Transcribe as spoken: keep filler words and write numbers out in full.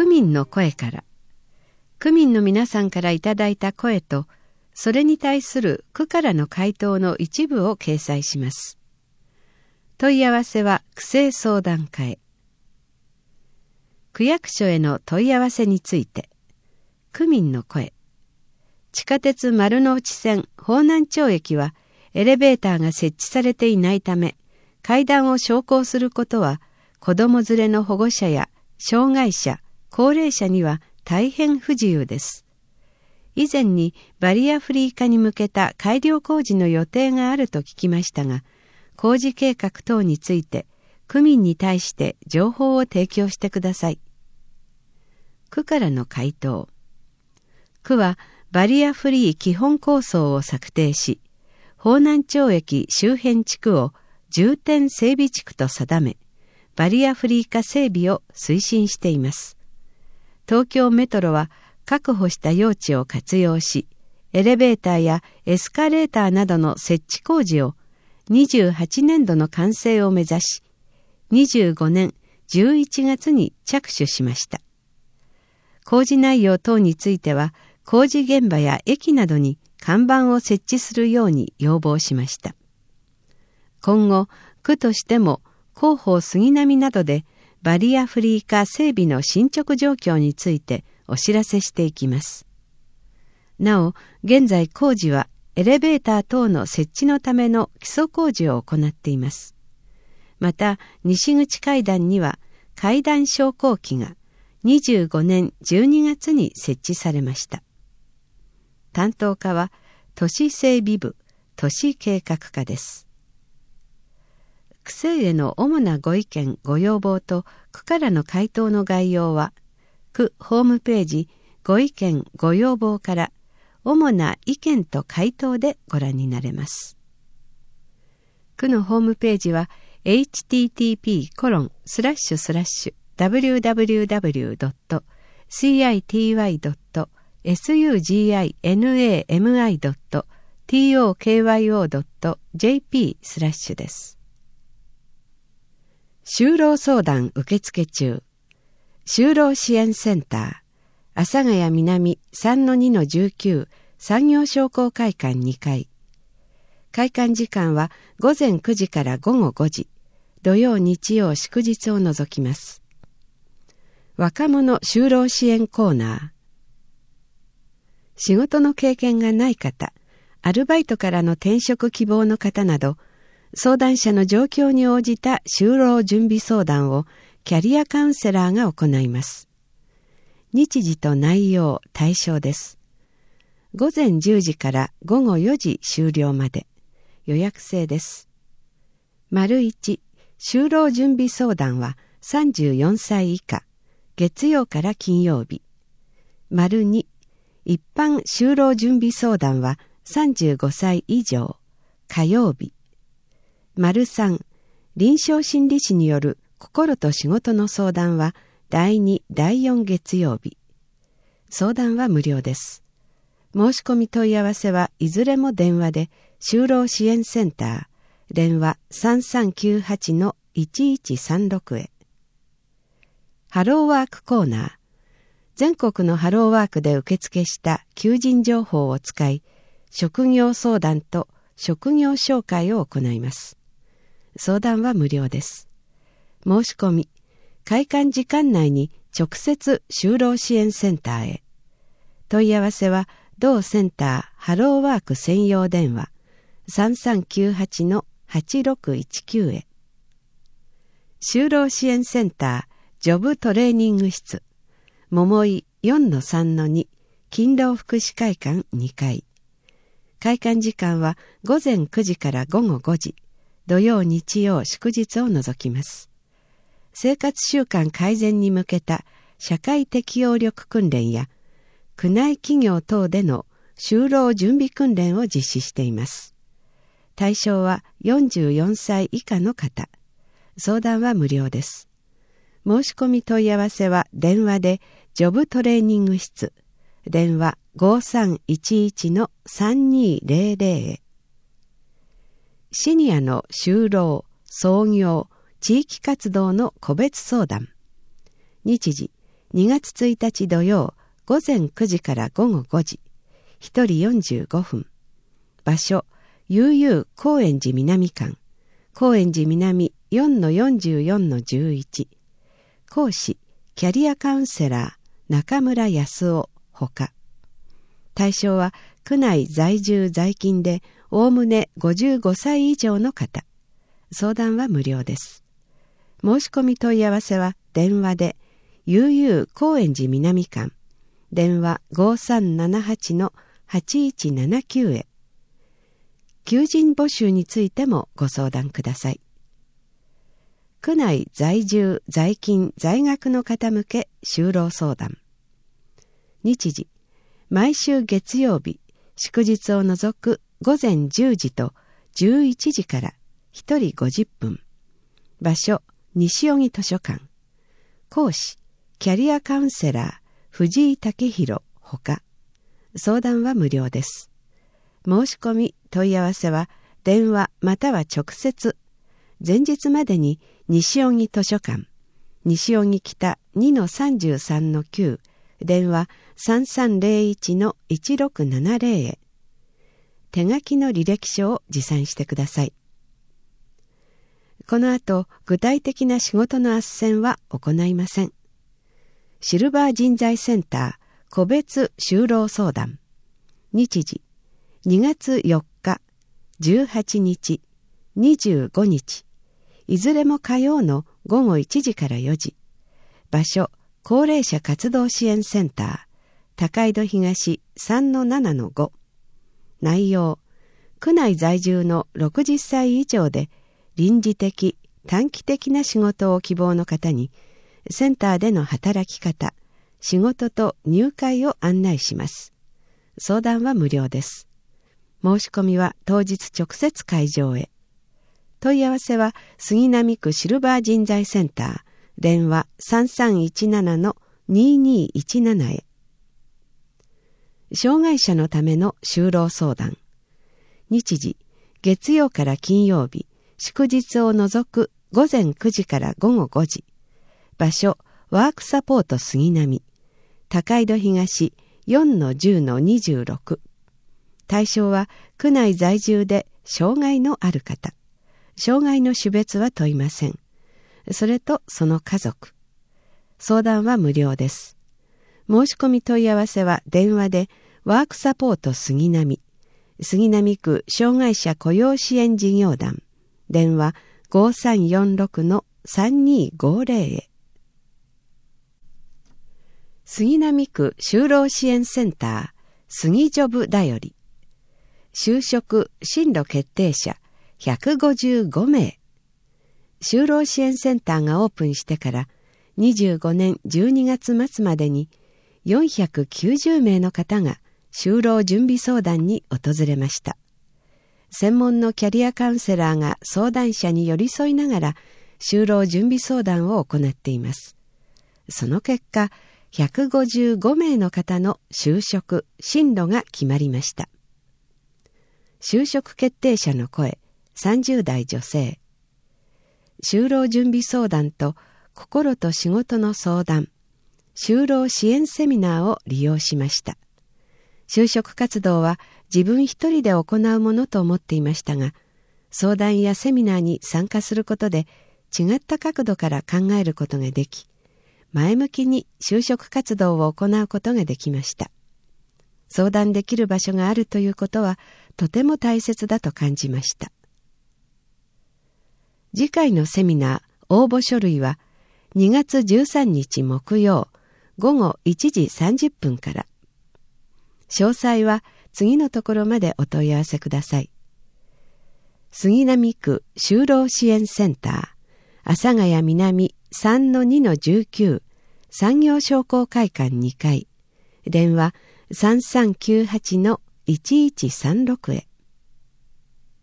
民の声から、区民の皆さんからいただいた声と、それに対する区からの回答の一部を掲載します。問い合わせは区政相談課へ。区役所への問い合わせについて、区民の声。地下鉄丸ノ内線方南町駅はエレベーターが設置されていないため、階段を昇降することは子供連れの保護者や障害者、高齢者には大変不自由です。以前にバリアフリー化に向けた改良工事の予定があると聞きましたが、工事計画等について区民に対して情報を提供してください。区からの回答。区はバリアフリー基本構想を策定し、方南町駅周辺地区を重点整備地区と定め、バリアフリー化整備を推進しています。東京メトロは確保した用地を活用し、エレベーターやエスカレーターなどの設置工事をにじゅうはちねんどの完成を目指し、にじゅうごねんじゅういちがつに着手しました。工事内容等については、工事現場や駅などに看板を設置するように要望しました。今後、区としても広報杉並などでバリアフリー化整備の進捗状況についてお知らせしていきます。なお、現在工事はエレベーター等の設置のための基礎工事を行っています。また、西口階段には階段昇降機がにじゅうごねんじゅうにがつに設置されました。担当課は都市整備部都市計画課です。区政への主なご意見ご要望と区からの回答の概要は、区ホームページご意見ご要望から主な意見と回答でご覧になれます。区のホームページは エイチティーティーピーコロンスラッシュスラッシュダブリューダブリューダブリュードットシーアイティーワイドットエスユージーアイエヌエーエムアイドットティーオーケーワイオードットジェーピースラッシュです。就労相談受付中。就労支援センター阿佐ヶ谷南 さんのにのじゅうきゅう 産業商工会館にかい。開館時間はごぜんくじからごごごじ、土曜日曜祝日を除きます。若者就労支援コーナー。仕事の経験がない方、アルバイトからの転職希望の方など、相談者の状況に応じた就労準備相談をキャリアカウンセラーが行います。日時と内容、対象です。ごぜんじゅうじからごごよじ終了まで。予約制です。丸いち、就労準備相談はさんじゅうよんさい以下、月曜から金曜日。丸に、一般就労準備相談はさんじゅうごさい以上、火曜日。丸さん、臨床心理士による心と仕事の相談はだいに、だいよん月曜日。相談は無料です。申し込み問い合わせはいずれも電話で、就労支援センター、電話 さんさんきゅうはちのいちいちさんろく へ。ハローワークコーナー。全国のハローワークで受付した求人情報を使い、職業相談と職業紹介を行います。相談は無料です。申し込み、開館時間内に直接就労支援センターへ。問い合わせは同センターハローワーク専用電話さんさんきゅうはちのはちろくいちきゅうへ。就労支援センタージョブトレーニング室桃井 よんのさんのに 勤労福祉会館にかい。開館時間はごぜんくじからごごごじ、土曜日曜祝日を除きます。生活習慣改善に向けた社会適応力訓練や区内企業等での就労準備訓練を実施しています。対象はよんじゅうよんさい以下の方。相談は無料です。申し込み問い合わせは電話でジョブトレーニング室、電話 ごさんいちいちのさんにーぜろぜろ へ。シニアの就労、創業、地域活動の個別相談。日時、 にがつついたち土曜午前くじから午後ごじ、ひとりよんじゅうごふん。場所、悠々高円寺南館、高円寺南 よんのよんじゅうよんのじゅういち。講師、キャリアカウンセラー、中村康夫ほか。対象は、区内在住在勤で、おおむねごじゅうごさい以上の方。相談は無料です。申し込み問い合わせは、電話で、悠々高円寺南館、電話 ごさんななはちのはちいちななきゅう へ。求人募集についてもご相談ください。区内在住在勤在学の方向け就労相談。日時、毎週月曜日、祝日を除く午前じゅうじとじゅういちじからひとりごじゅっぷん。場所、西荻図書館。講師、キャリアカウンセラー、藤井武弘ほか。相談は無料です。申し込み問い合わせは電話または直接、前日までに西荻図書館、西荻北 にのさんじゅうさんのきゅう、電話 さんさんぜろいちのいちろくななぜろ へ。手書きの履歴書を持参してください。この後、具体的な仕事の斡旋は行いません。シルバー人材センター個別就労相談。日時、にがつよっか、じゅうはちにち、にじゅうごにち、いずれも火曜のごごいちじからよじ。場所、高齢者活動支援センター、高井戸東 さんのななのご。内容、区内在住のろくじゅっさい以上で臨時的、短期的な仕事を希望の方に、センターでの働き方、仕事と入会を案内します。相談は無料です。申し込みは当日直接会場へ。問い合わせは杉並区シルバー人材センター、電話 さんさんいちななのににいちなな へ。障害者のための就労相談。日時、月曜から金曜日、祝日を除く午前くじから午後ごじ。場所、ワークサポート杉並、高井戸東 よんのじゅうのにじゅうろく。対象は区内在住で障害のある方。障害の種別は問いません。それとその家族。相談は無料です。申し込み問い合わせは電話でワークサポート杉並、杉並区障害者雇用支援事業団、電話 ごさんよんろくのさんにごぜろ へ。杉並区就労支援センター、杉ジョブだより。就職進路決定者ひゃくごじゅうごめい。就労支援センターがオープンしてからにじゅうごねんじゅうにがつまつまでによんひゃくきゅうじゅうめいの方が就労準備相談に訪れました。専門のキャリアカウンセラーが相談者に寄り添いながら就労準備相談を行っています。その結果、ひゃくごじゅうごめいの方の就職、進路が決まりました。就職決定者の声、さんじゅうだい女性。就労準備相談と心と仕事の相談、就労支援セミナーを利用しました。就職活動は自分一人で行うものと思っていましたが、相談やセミナーに参加することで違った角度から考えることができ、前向きに就職活動を行うことができました。相談できる場所があるということはとても大切だと感じました。次回のセミナー応募書類はにがつじゅうさんにち木曜ごごいちじさんじゅっぷんから。詳細は次のところまでお問い合わせください。杉並区就労支援センター、阿佐ヶ谷南 さんのにのじゅうきゅう、産業商工会館にかい、電話 さんさんきゅうはちのいちいちさんろく へ。